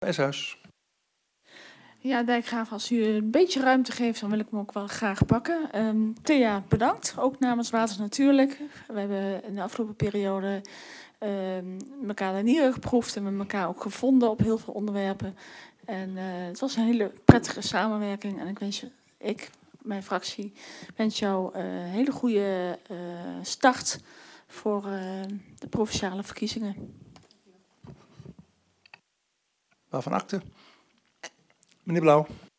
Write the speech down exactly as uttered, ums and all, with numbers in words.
Eshuis. Ja, Dijkgraaf, als u een beetje ruimte geeft, dan wil ik hem ook wel graag pakken. Um, Thea, bedankt. Ook namens Water Natuurlijk. We hebben in de afgelopen periode um, elkaar de nieren geproefd en met elkaar ook gevonden op heel veel onderwerpen. En uh, het was een hele prettige samenwerking. En ik wens je, ik, mijn fractie, wens jou een uh, hele goede uh, start voor uh, de provinciale verkiezingen. Waarvan akte? Meneer Blauw.